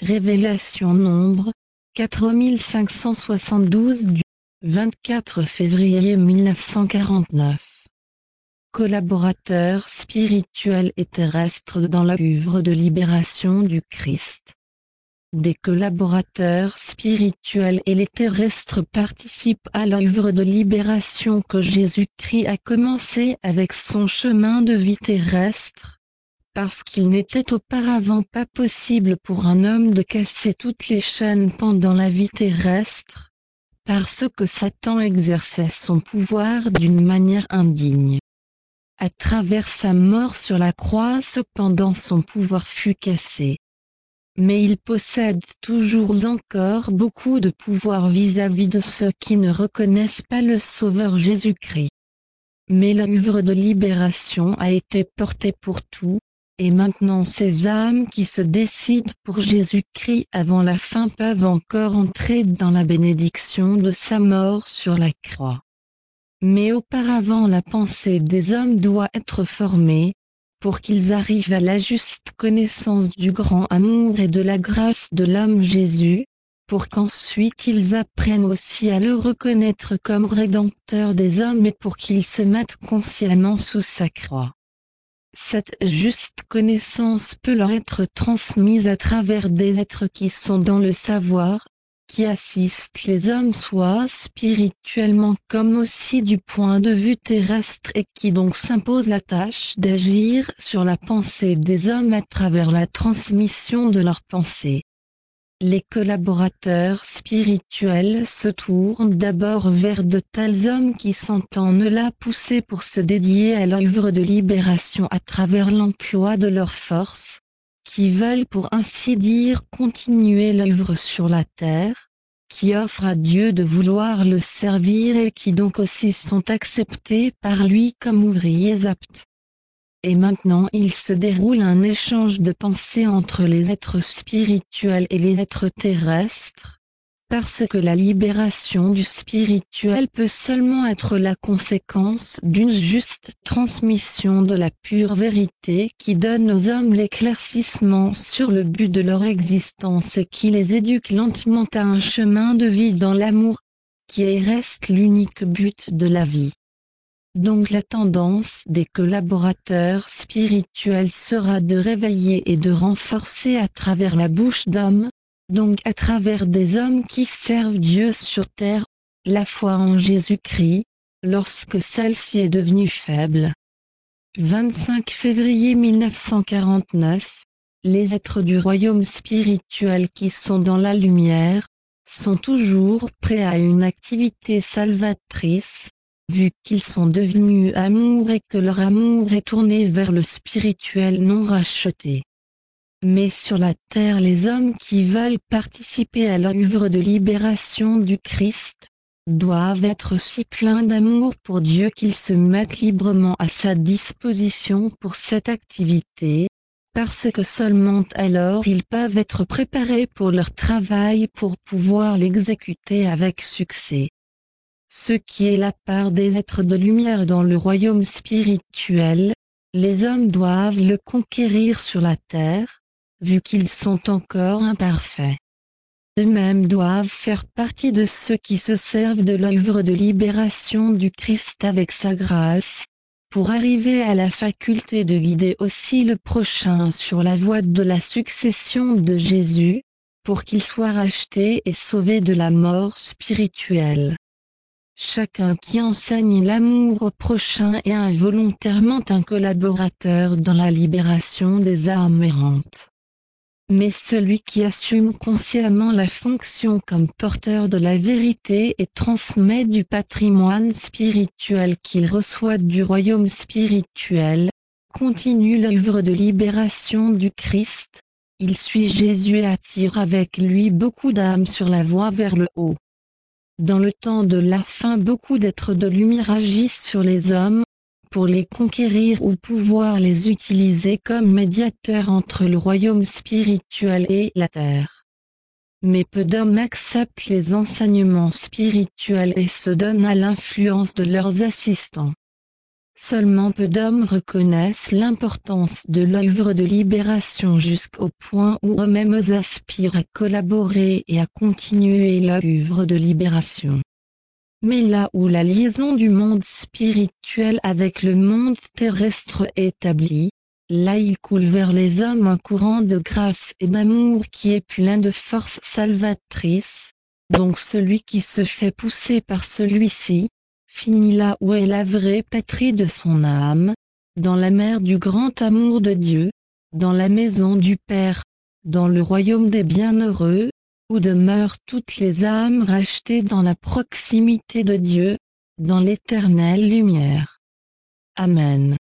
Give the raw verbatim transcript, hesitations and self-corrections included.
Révélation Nombre, quatre mille cinq cent soixante-douze du vingt-quatre février mille neuf cent quarante-neuf. Collaborateurs spirituels et terrestres dans l'œuvre de libération du Christ. Des collaborateurs spirituels et les terrestres participent à l'œuvre de libération que Jésus-Christ a commencé avec son chemin de vie terrestre, parce qu'il n'était auparavant pas possible pour un homme de casser toutes les chaînes pendant la vie terrestre, parce que Satan exerçait son pouvoir d'une manière indigne. À travers sa mort sur la croix cependant son pouvoir fut cassé. Mais il possède toujours encore beaucoup de pouvoir vis-à-vis de ceux qui ne reconnaissent pas le Sauveur Jésus-Christ. Mais l'œuvre de libération a été portée pour tout, et maintenant ces âmes qui se décident pour Jésus-Christ avant la fin peuvent encore entrer dans la bénédiction de sa mort sur la croix. Mais auparavant la pensée des hommes doit être formée, pour qu'ils arrivent à la juste connaissance du grand amour et de la grâce de l'homme Jésus, pour qu'ensuite ils apprennent aussi à le reconnaître comme rédempteur des hommes et pour qu'ils se mettent consciemment sous sa croix. Cette juste connaissance peut leur être transmise à travers des êtres qui sont dans le savoir, qui assistent les hommes soit spirituellement comme aussi du point de vue terrestre et qui donc s'imposent la tâche d'agir sur la pensée des hommes à travers la transmission de leurs pensées. Les collaborateurs spirituels se tournent d'abord vers de tels hommes qui s'entendent la pousser pour se dédier à l'œuvre de libération à travers l'emploi de leurs forces, qui veulent pour ainsi dire continuer l'œuvre sur la terre, qui offrent à Dieu de vouloir le servir et qui donc aussi sont acceptés par lui comme ouvriers aptes. Et maintenant il se déroule un échange de pensées entre les êtres spirituels et les êtres terrestres, parce que la libération du spirituel peut seulement être la conséquence d'une juste transmission de la pure vérité qui donne aux hommes l'éclaircissement sur le but de leur existence et qui les éduque lentement à un chemin de vie dans l'amour, qui est et reste l'unique but de la vie. Donc la tendance des collaborateurs spirituels sera de réveiller et de renforcer à travers la bouche d'hommes, donc à travers des hommes qui servent Dieu sur terre, la foi en Jésus-Christ, lorsque celle-ci est devenue faible. vingt-cinq février mille neuf cent quarante-neuf, les êtres du royaume spirituel qui sont dans la lumière, sont toujours prêts à une activité salvatrice, vu qu'ils sont devenus amour et que leur amour est tourné vers le spirituel non racheté. Mais sur la terre les hommes qui veulent participer à l'œuvre de libération du Christ, doivent être si pleins d'amour pour Dieu qu'ils se mettent librement à sa disposition pour cette activité, parce que seulement alors ils peuvent être préparés pour leur travail pour pouvoir l'exécuter avec succès. Ce qui est la part des êtres de lumière dans le royaume spirituel, les hommes doivent le conquérir sur la terre, vu qu'ils sont encore imparfaits. Eux-mêmes doivent faire partie de ceux qui se servent de l'œuvre de libération du Christ avec sa grâce, pour arriver à la faculté de guider aussi le prochain sur la voie de la succession de Jésus, pour qu'il soit racheté et sauvé de la mort spirituelle. Chacun qui enseigne l'amour au prochain est involontairement un collaborateur dans la libération des âmes errantes. Mais celui qui assume consciemment la fonction comme porteur de la vérité et transmet du patrimoine spirituel qu'il reçoit du royaume spirituel, continue l'œuvre de libération du Christ, il suit Jésus et attire avec lui beaucoup d'âmes sur la voie vers le haut. Dans le temps de la fin beaucoup d'êtres de lumière agissent sur les hommes, pour les conquérir ou pouvoir les utiliser comme médiateurs entre le royaume spirituel et la terre. Mais peu d'hommes acceptent les enseignements spirituels et se donnent à l'influence de leurs assistants. Seulement peu d'hommes reconnaissent l'importance de l'œuvre de libération jusqu'au point où eux-mêmes aspirent à collaborer et à continuer l'œuvre de libération. Mais là où la liaison du monde spirituel avec le monde terrestre est établie, là il coule vers les hommes un courant de grâce et d'amour qui est plein de force salvatrice. Donc celui qui se fait pousser par celui-ci, finit là où est la vraie patrie de son âme, dans la mer du grand amour de Dieu, dans la maison du Père, dans le royaume des bienheureux, où demeurent toutes les âmes rachetées dans la proximité de Dieu, dans l'éternelle lumière. Amen.